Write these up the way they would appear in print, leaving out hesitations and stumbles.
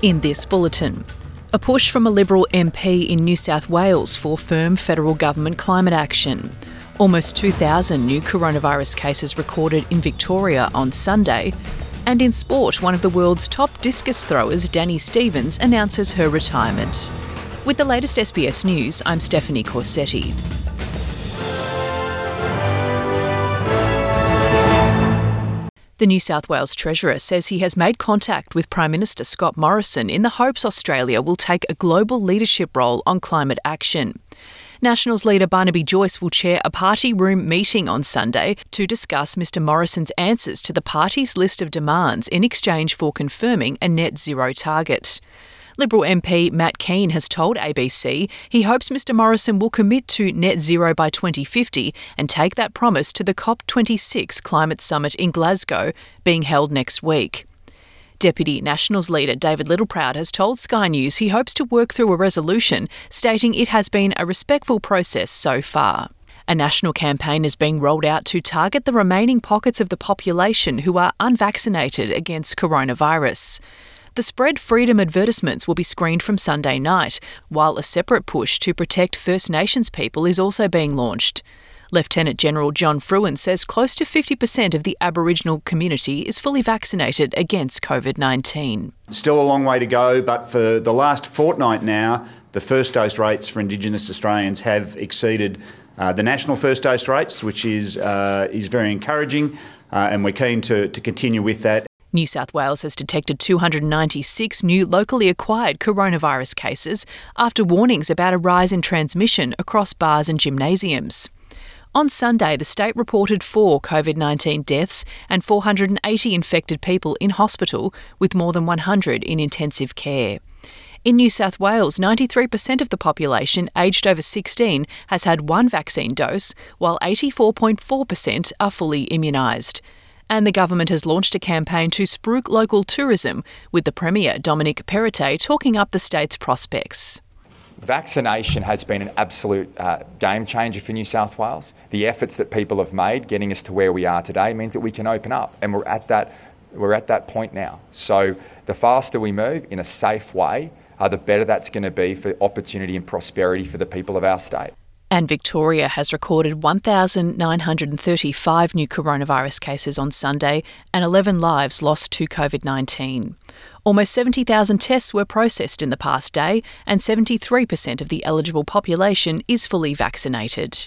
In this bulletin, a push from a Liberal MP in New South Wales for firm federal government climate action. Almost 2,000 new coronavirus cases recorded in Victoria on Sunday. And in sport, one of the world's top discus throwers, Dani Stephens, announces her retirement. With the latest SBS News, I'm Stephanie Corsetti. The New South Wales Treasurer says he has made contact with Prime Minister Scott Morrison in the hopes Australia will take a global leadership role on climate action. Nationals leader Barnaby Joyce will chair a party room meeting on Sunday to discuss Mr Morrison's answers to the party's list of demands in exchange for confirming a net zero target. Liberal MP Matt Keane has told ABC he hopes Mr Morrison will commit to net zero by 2050 and take that promise to the COP26 climate summit in Glasgow, being held next week. Deputy Nationals leader David Littleproud has told Sky News he hopes to work through a resolution, stating it has been a respectful process so far. A national campaign is being rolled out to target the remaining pockets of the population who are unvaccinated against coronavirus. The spread freedom advertisements will be screened from Sunday night, while a separate push to protect First Nations people is also being launched. Lieutenant General John Fruin says close to 50% of the Aboriginal community is fully vaccinated against COVID-19. Still a long way to go, but for the last fortnight now, the first dose rates for Indigenous Australians have exceeded the national first dose rates, which is very encouraging, and we're keen to continue with that. New South Wales has detected 296 new locally acquired coronavirus cases after warnings about a rise in transmission across bars and gymnasiums. On Sunday, the state reported 4 COVID-19 deaths and 480 infected people in hospital, with more than 100 in intensive care. In New South Wales, 93% of the population aged over 16 has had one vaccine dose, while 84.4% are fully immunised. And the government has launched a campaign to spruik local tourism, with the Premier, Dominic Perrottet, talking up the state's prospects. Vaccination has been an absolute game changer for New South Wales. The efforts that people have made getting us to where we are today means that we can open up, and we're at that point now. So the faster we move in a safe way, the better that's going to be for opportunity and prosperity for the people of our state. And Victoria has recorded 1,935 new coronavirus cases on Sunday and 11 lives lost to COVID-19. Almost 70,000 tests were processed in the past day, and 73% of the eligible population is fully vaccinated.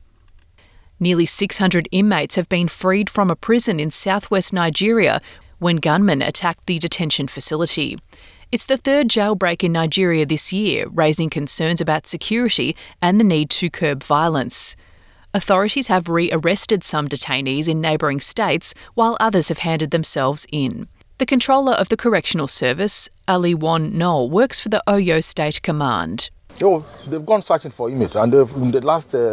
Nearly 600 inmates have been freed from a prison in southwest Nigeria when gunmen attacked the detention facility. It's the third jailbreak in Nigeria this year, raising concerns about security and the need to curb violence. Authorities have re-arrested some detainees in neighbouring states, while others have handed themselves in. The controller of the Correctional Service, Ali Wan Noel, works for the Oyo State Command. They've gone searching for inmates, and in the last 2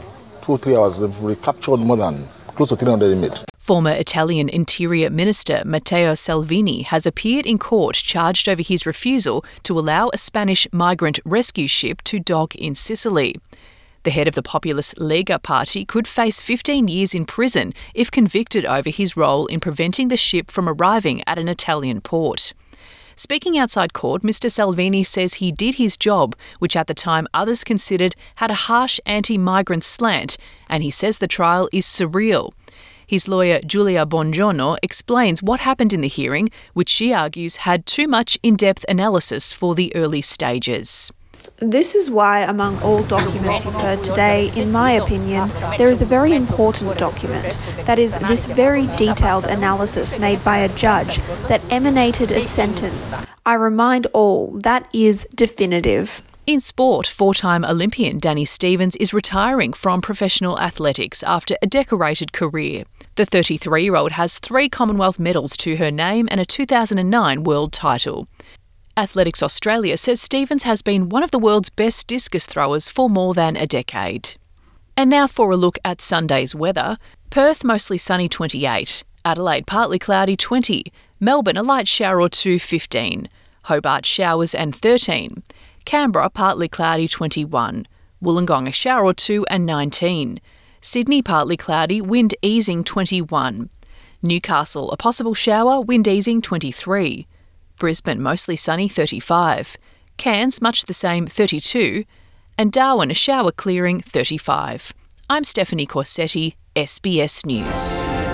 or 3 hours, they've recaptured more than close to 300 inmates. Former Italian Interior Minister Matteo Salvini has appeared in court charged over his refusal to allow a Spanish migrant rescue ship to dock in Sicily. The head of the populist Lega party could face 15 years in prison if convicted over his role in preventing the ship from arriving at an Italian port. Speaking outside court, Mr Salvini says he did his job, which at the time others considered had a harsh anti-migrant slant, and he says the trial is surreal. His lawyer, Giulia Bongiorno, explains what happened in the hearing, which she argues had too much in-depth analysis for the early stages. This is why, among all documents you've heard today, in my opinion, there is a very important document. That is, this very detailed analysis made by a judge that emanated a sentence. I remind all, that is definitive. In sport, 4-time Olympian Dani Stephens is retiring from professional athletics after a decorated career. The 33-year-old has 3 Commonwealth medals to her name and a 2009 world title. Athletics Australia says Stephens has been one of the world's best discus throwers for more than a decade. And now for a look at Sunday's weather. Perth mostly sunny 28, Adelaide partly cloudy 20, Melbourne a light shower or 2 15, Hobart showers and 13, Canberra partly cloudy 21, Wollongong a shower or 2 and 19, Sydney partly cloudy, wind easing 21, Newcastle a possible shower, wind easing 23, Brisbane mostly sunny 35. Cairns much the same 32. And Darwin a shower clearing 35. I'm Stephanie Corsetti, SBS News.